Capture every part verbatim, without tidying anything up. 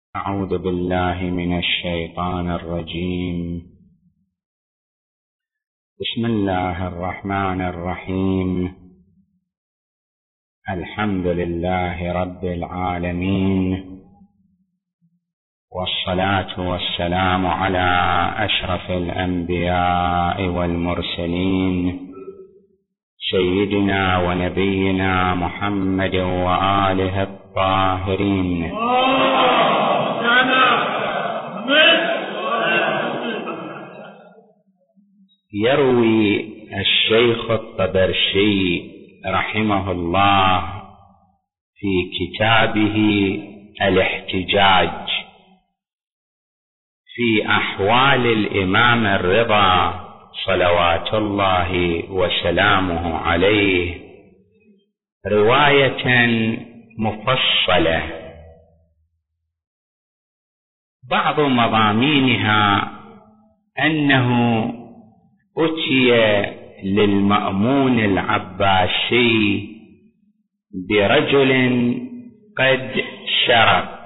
أعوذ بالله من الشيطان الرجيم. بسم الله الرحمن الرحيم. الحمد لله رب العالمين، والصلاة والسلام على أشرف الأنبياء والمرسلين سيدنا ونبينا محمد وآله الطاهرين. يروي الشيخ الطبرسي رحمه الله في كتابه الاحتجاج في أحوال الإمام الرضا صلوات الله وسلامه عليه رواية مفصلة، بعض مضامينها أنه أتي للمأمون العباسي برجل قد شرق،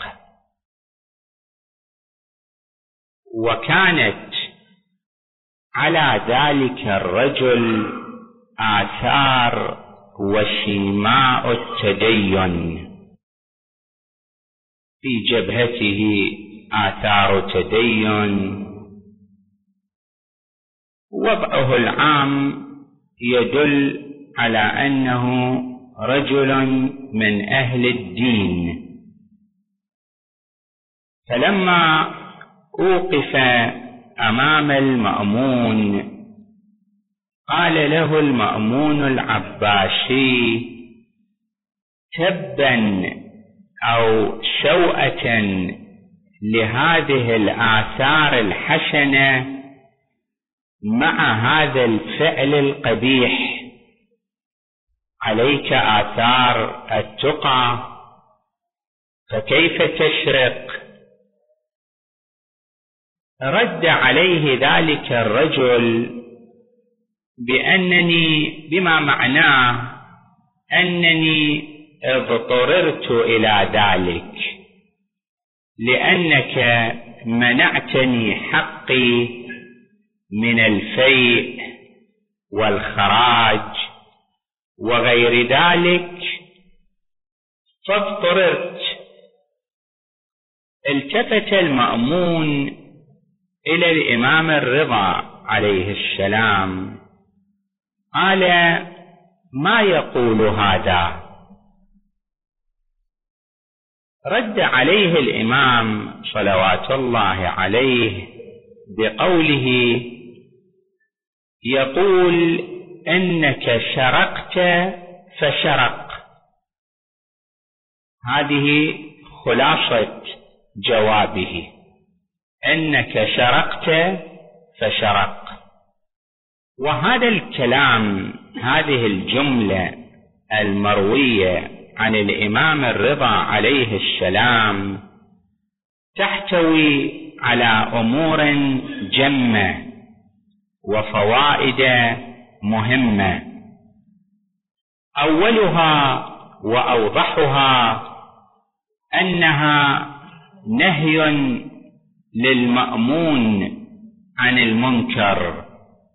وكانت على ذلك الرجل آثار وسيماء التدين، في جبهته آثار تدين، وضعه العام يدل على أنه رجل من أهل الدين. فلما أوقف أمام المأمون قال له المأمون العباسي: تبا أو سوءة لهذه الآثار الحسنة مع هذا الفعل القبيح، عليك آثار التقى فكيف تشرق؟ رد عليه ذلك الرجل بأنني بما معناه أنني اضطررت إلى ذلك لأنك منعتني حقي من الفيء والخراج وغير ذلك فاضطررت. التفت المأمون إلى الإمام الرضا عليه السلام قال: ما يقول هذا؟ رد عليه الإمام صلوات الله عليه بقوله: يقول إنك شرقت فشرق. هذه خلاصة جوابه، إنك شرقت فشرق. وهذا الكلام، هذه الجملة المروية عن الإمام الرضا عليه السلام تحتوي على أمور جمة وفوائد مهمة. أولها وأوضحها أنها نهي للمأمون عن المنكر،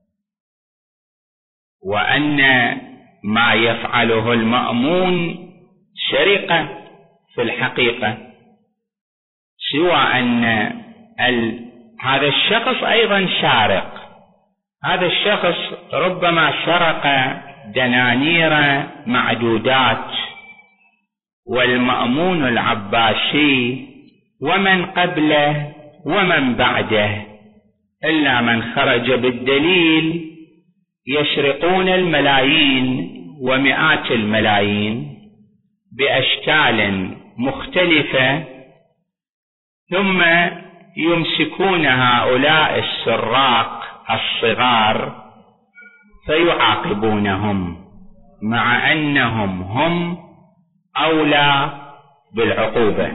وأن ما يفعله المأمون سرقة في الحقيقة، سوى أن ال... هذا الشخص أيضا سارق. هذا الشخص ربما سرق دنانير معدودات، والمأمون العباسي ومن قبله ومن بعده إلا من خرج بالدليل يسرقون الملايين ومئات الملايين بأشكال مختلفة، ثم يمسكون هؤلاء السراق الصغار فيعاقبونهم، مع أنهم هم أولى بالعقوبة.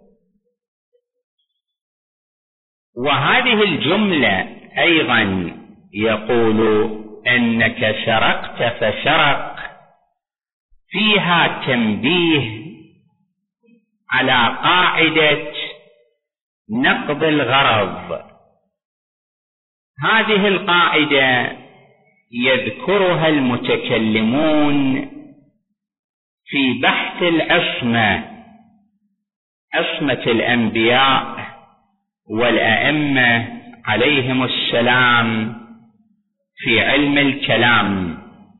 وهذه الجملة أيضا يقول إنك سرقت فسرق فيها تنبيه على قاعدة نقض الغرض. هذه القاعدة يذكرها المتكلمون في بحث العصمة، عصمة الأنبياء والأئمة عليهم السلام في علم الكلام.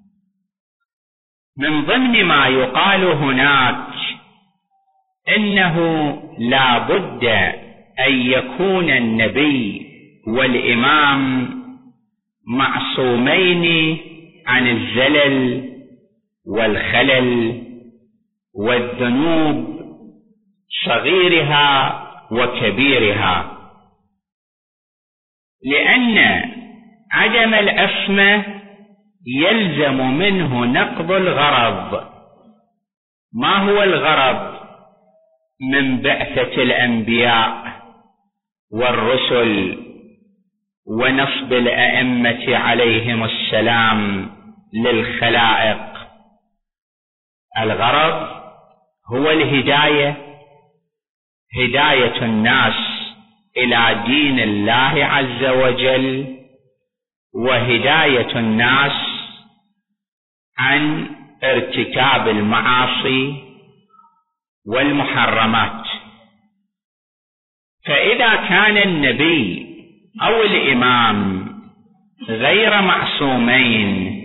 من ضمن ما يقال هناك إنه لا بد أن يكون النبي والإمام معصومين عن الزلل والخلل والذنوب صغيرها وكبيرها، لأن عدم العصمة يلزم منه نقض الغرض. ما هو الغرض من بعثة الأنبياء والرسل ونصب الأئمة عليهم السلام للخلائق؟ الغرض هو الهداية، هداية الناس إلى دين الله عز وجل، وهداية الناس عن ارتكاب المعاصي والمحرمات. فإذا كان النبي أو الإمام غير معصومين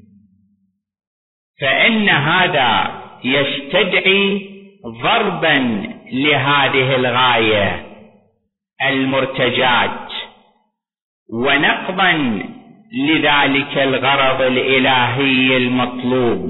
فإن هذا يستدعي ضربا لهذه الغاية المرتجات ونقضا لذلك الغرض الإلهي المطلوب،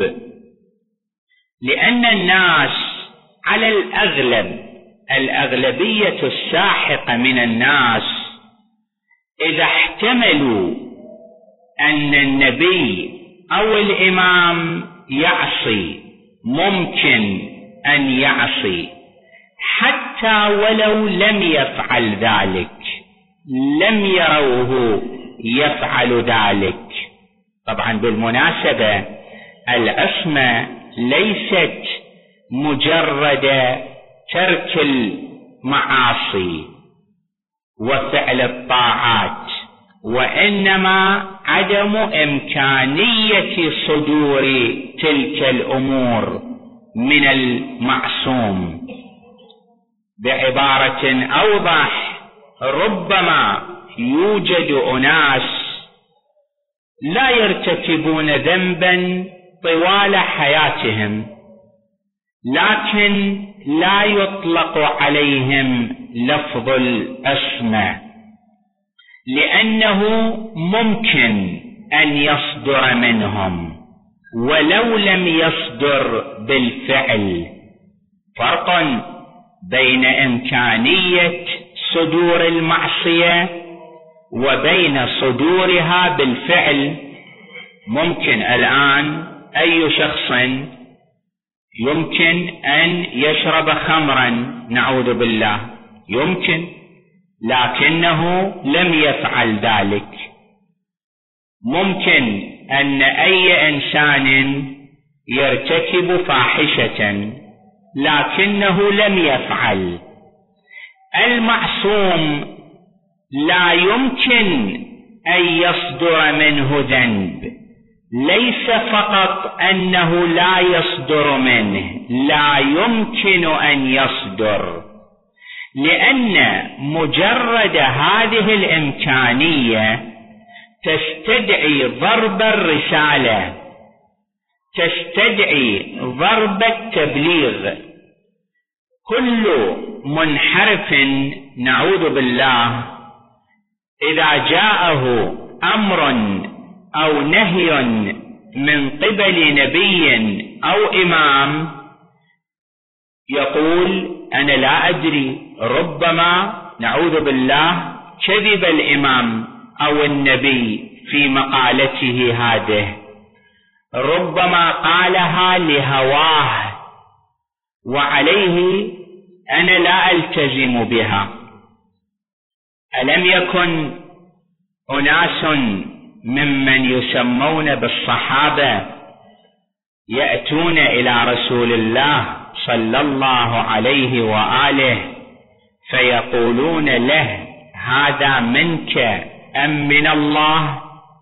لأن الناس على الأغلب، الأغلبية الساحقة من الناس، إذا احتملوا أن النبي أو الإمام يعصي، ممكن أن يعصي حتى ولو لم يفعل ذلك، لم يروه يفعل ذلك. طبعا بالمناسبة العصمة ليست مجرد ترك المعاصي وفعل الطاعات، وإنما عدم إمكانية صدور تلك الأمور من المعصوم. بعبارة أوضح، ربما يوجد أناس لا يرتكبون ذنبا طوال حياتهم، لكن لا يطلق عليهم لفظ العصمة، لأنه ممكن أن يصدر منهم ولو لم يصدر بالفعل. فرق بين إمكانية صدور المعصية وبين صدورها بالفعل. ممكن الآن أي شخص يمكن أن يشرب خمرا، نعوذ بالله، يمكن، لكنه لم يفعل ذلك. ممكن أن أي إنسان يرتكب فاحشة لكنه لم يفعل. المعصوم لا يمكن أن يصدر منه ذنب، ليس فقط أنه لا يصدر منه، لا يمكن أن يصدر، لأن مجرد هذه الإمكانية تستدعي ضرب الرسالة، تستدعي ضرب التبليغ. كل منحرف، نعوذ بالله، إذا جاءه أمر أو نهي من قبل نبي أو إمام يقول أنا لا أدري، ربما نعوذ بالله كذب الإمام أو النبي في مقالته هذه، ربما قالها لهواه وعليه أنا لا ألتزم بها. ألم يكن أناس ممن يسمون بالصحابة يأتون إلى رسول الله صلى الله عليه وآله فيقولون له هذا منك أم من الله؟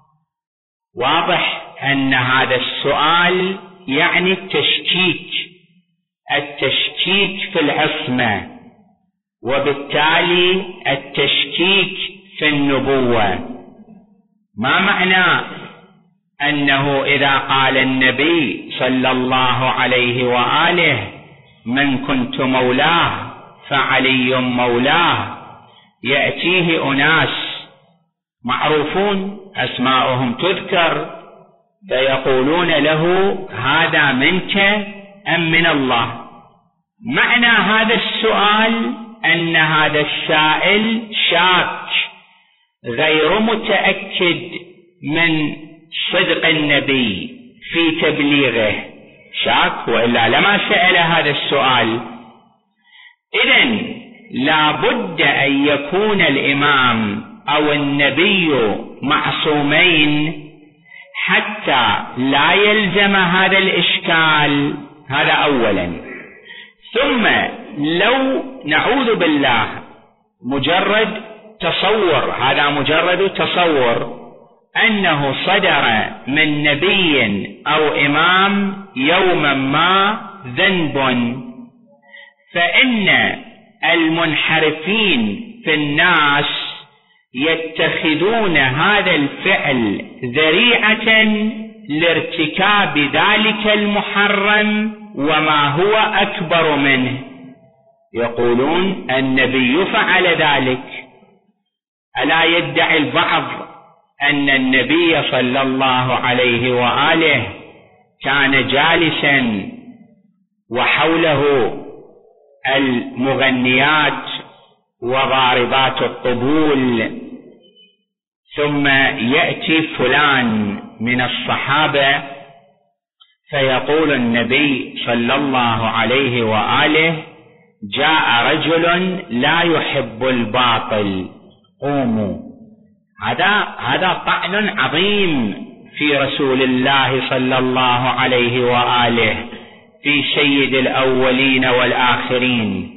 واضح أن هذا السؤال يعني التشكيك التشكيك في العصمة، وبالتالي التشكيك في النبوة. ما معنى أنه إذا قال النبي صلى الله عليه وآله من كنت مولاه فعلي مولاه، يأتيه أناس معروفون أسماؤهم تذكر فيقولون له هذا منك أم من الله؟ معنى هذا السؤال أن هذا السائل شاك غير متأكد من صدق النبي في تبليغه، شاك وإلا لما سأل هذا السؤال. إذن لا بد أن يكون الإمام أو النبي معصومين حتى لا يلزم هذا الإشكال. هذا أولا. ثم لو نعوذ بالله مجرد تصور، هذا مجرد تصور أنه صدر من نبي أو إمام يوما ما ذنب، فإن المنحرفين في الناس يتخذون هذا الفعل ذريعة لارتكاب ذلك المحرم وما هو أكبر منه. يقولون النبي فعل ذلك. ألا يدعي البعض أن النبي صلى الله عليه وآله كان جالسا وحوله المغنيات وضاربات الطبول، ثم يأتي فلان من الصحابة فيقول النبي صلى الله عليه وآله جاء رجل لا يحب الباطل قوموا. هذا هذا طعن عظيم في رسول الله صلى الله عليه وآله، في سيد الأولين والآخرين.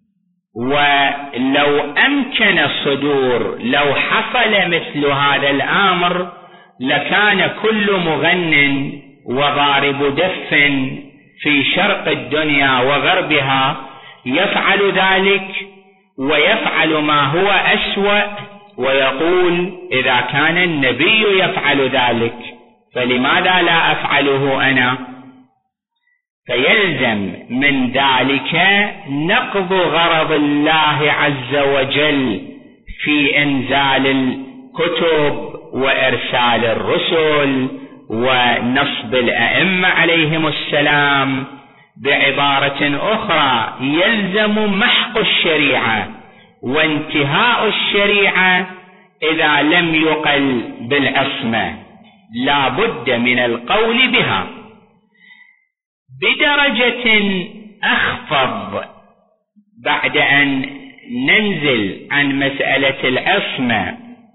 ولو أمكن الصدور، لو حصل مثل هذا الأمر لكان كل مغن وضارب دف في شرق الدنيا وغربها يفعل ذلك، ويفعل ما هو أسوأ، ويقول إذا كان النبي يفعل ذلك فلماذا لا أفعله أنا؟ فيلزم من ذلك نقض غرض الله عز وجل في إنزال الكتب وإرسال الرسل ونصب الأئمة عليهم السلام. بعبارة أخرى يلزم محق الشريعة وانتهاء الشريعة إذا لم يقل بالعصمة، لا بد من القول بها. بدرجة أخفض بعد أن ننزل عن مسألة العصمة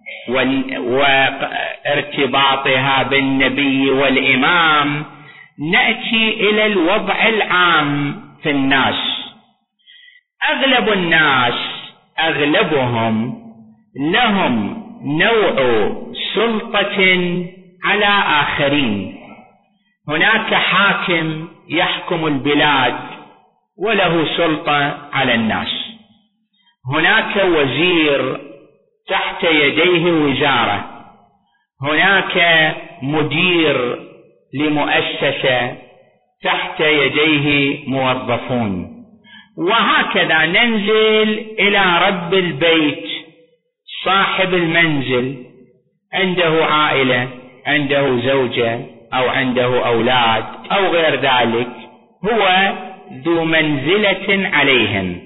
وارتباطها بالنبي والإمام، نأتي إلى الوضع العام في الناس. أغلب الناس أغلبهم لهم نوع سلطة على آخرين. هناك حاكم يحكم البلاد وله سلطة على الناس، هناك وزير تحت يديه وزارة، هناك مدير لمؤسسة تحت يديه موظفون، وهكذا ننزل إلى رب البيت صاحب المنزل، عنده عائلة، عنده زوجة أو عنده أولاد أو غير ذلك، هو ذو منزلة عليهم.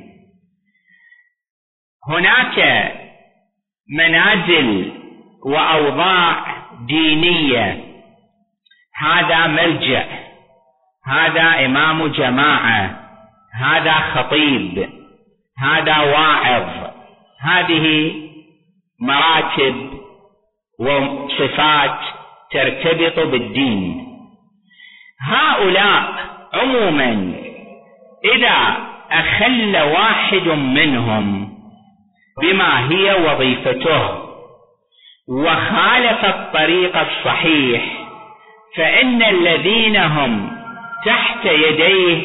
هناك منازل وأوضاع دينية، هذا مرجع، هذا إمام جماعة، هذا خطيب، هذا واعظ، هذه مراتب وصفات ترتبط بالدين. هؤلاء عموما إذا أخل واحد منهم بما هي وظيفته وخالف الطريق الصحيح، فإن الذين هم تحت يديه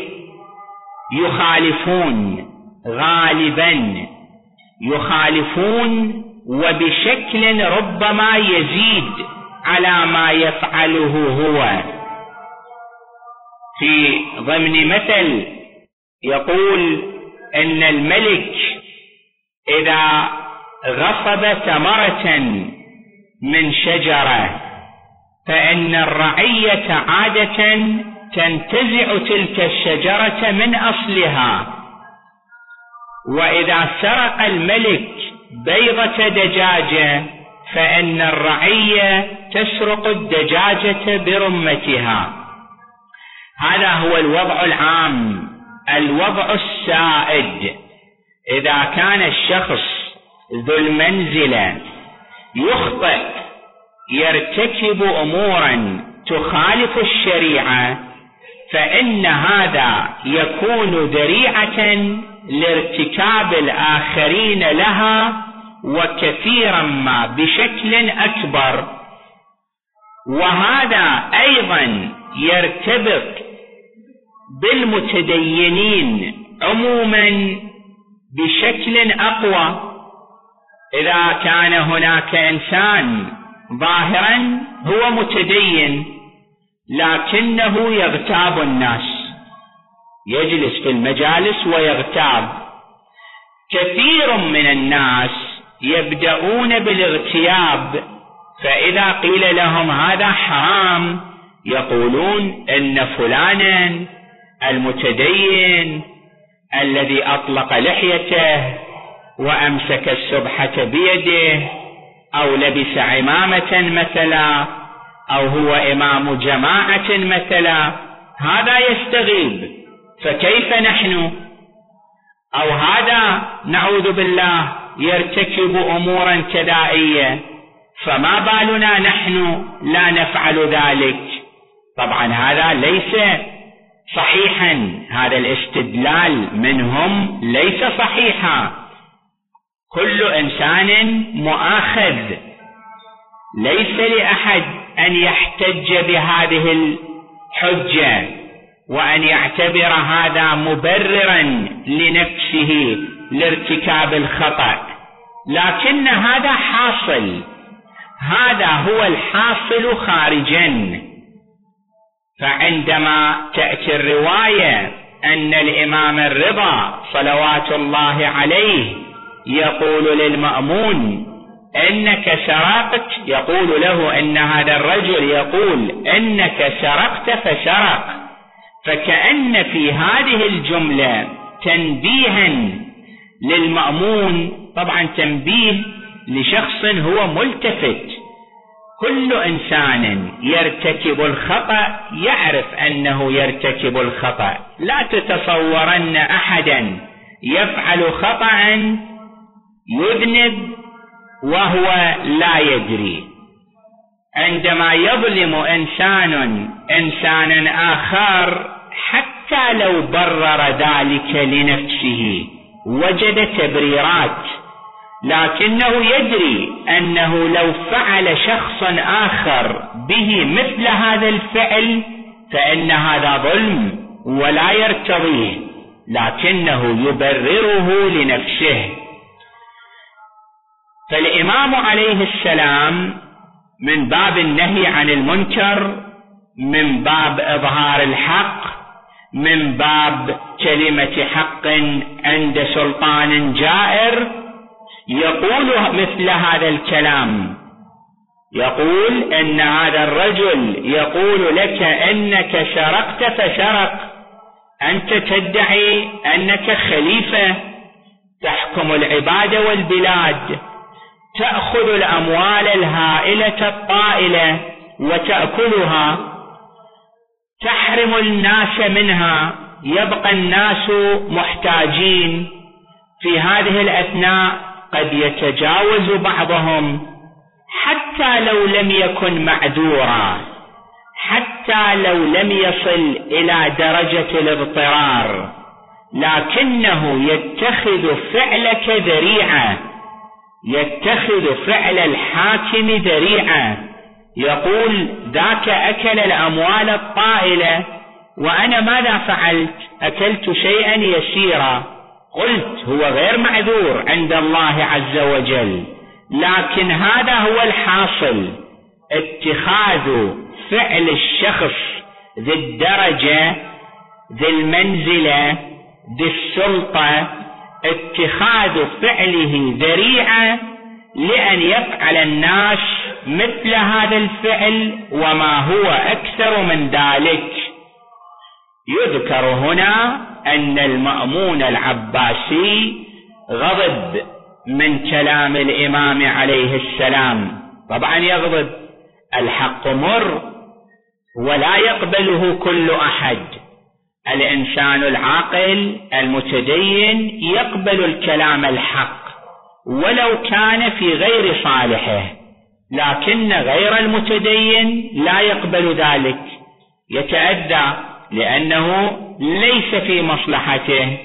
يخالفون، غالبا يخالفون وبشكل ربما يزيد على ما يفعله هو. في ضمن مثل يقول إن الملك إذا غصب ثمرة من شجرة فإن الرعية عادة تنتزع تلك الشجرة من أصلها، وإذا سرق الملك بيضة دجاجة فإن الرعية تسرق الدجاجة برمتها. هذا هو الوضع العام، الوضع السائد. إذا كان الشخص ذو المنزلة يخطئ، يرتكب أمورا تخالف الشريعة، فإن هذا يكون ذريعة لارتكاب الآخرين لها، وكثيرا ما بشكل أكبر. وهذا أيضا يرتبط بالمتدينين عموما بشكل أقوى. إذا كان هناك إنسان ظاهرا هو متدين لكنه يغتاب الناس، يجلس في المجالس ويغتاب، كثير من الناس يبدأون بالاغتياب، فإذا قيل لهم هذا حرام يقولون إن فلانا المتدين الذي أطلق لحيته وأمسك السبحة بيده أو لبس عمامة مثلا أو هو إمام جماعة مثلا، هذا يستغيب، فكيف نحن؟ أو هذا نعوذ بالله يرتكب أمورا كدائية، فما بالنا نحن لا نفعل ذلك؟ طبعا هذا ليس صحيحا، هذا الاستدلال منهم ليس صحيحا. كل إنسان مؤاخذ، ليس لأحد أن يحتج بهذه الحجة وأن يعتبر هذا مبررا لنفسه لارتكاب الخطأ، لكن هذا حاصل، هذا هو الحاصل خارجا. فعندما تأتي الرواية أن الإمام الرضا صلوات الله عليه يقول للمأمون إنك سرقت، يقول له إن هذا الرجل يقول إنك سرقت فسرق، فكأن في هذه الجملة تنبيها للمأمون، طبعا تنبيه لشخص هو ملتفت. كل إنسان يرتكب الخطأ يعرف أنه يرتكب الخطأ، لا تتصورن أحدا يفعل خطأ يذنب وهو لا يدري. عندما يظلم إنسان إنسانا آخر حتى لو برر ذلك لنفسه وجد تبريرات، لكنه يدري أنه لو فعل شخص آخر به مثل هذا الفعل فإن هذا ظلم ولا يرتضيه، لكنه يبرره لنفسه. فالإمام عليه السلام من باب النهي عن المنكر، من باب إظهار الحق، من باب كلمة حق عند سلطان جائر، يقول مثل هذا الكلام، يقول إن هذا الرجل يقول لك إنك سرقت فسرق، أنت تدعي أنك خليفة تحكم العباد والبلاد، تأخذ الأموال الهائلة الطائلة وتأكلها، تحرم الناس منها، يبقى الناس محتاجين. في هذه الأثناء قد يتجاوز بعضهم حتى لو لم يكن معذورا، حتى لو لم يصل إلى درجة الاضطرار، لكنه يتخذ فعلك ذريعة، يتخذ فعل الحاكم ذريعة، يقول ذاك أكل الأموال الطائلة وأنا ماذا فعلت؟ أكلت شيئا يسيرا، قلت هو غير معذور عند الله عز وجل، لكن هذا هو الحاصل، اتخاذ فعل الشخص ذي الدرجة ذي المنزلة ذي السلطة، اتخاذ فعله ذريعة لأن يفعل الناس مثل هذا الفعل وما هو أكثر من ذلك. يذكر هنا أن المأمون العباسي غضب من كلام الإمام عليه السلام، طبعا يغضب، الحق مر ولا يقبله كل أحد، الإنسان العاقل المتدين يقبل الكلام الحق ولو كان في غير صالحه، لكن غير المتدين لا يقبل ذلك، يتأذى لأنه ليس في مصلحته.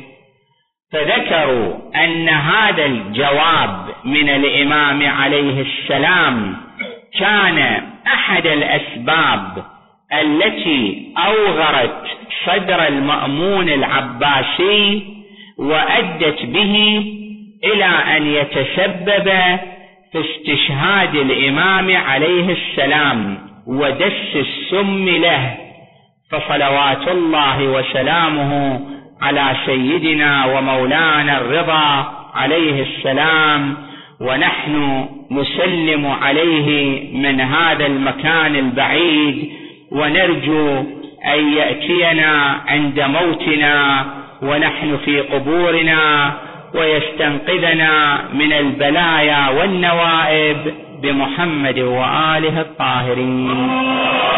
فذكروا أن هذا الجواب من الإمام عليه السلام كان أحد الأسباب التي أوغرت صدر المأمون العباسي وأدت به إلى أن يتسبب في استشهاد الإمام عليه السلام ودس السم له. فصلوات الله وسلامه على سيدنا ومولانا الرضا عليه السلام، ونحن نسلم عليه من هذا المكان البعيد، ونرجو أن يأتينا عند موتنا ونحن في قبورنا ويستنقذنا من البلايا والنوائب بمحمد وآله الطاهرين.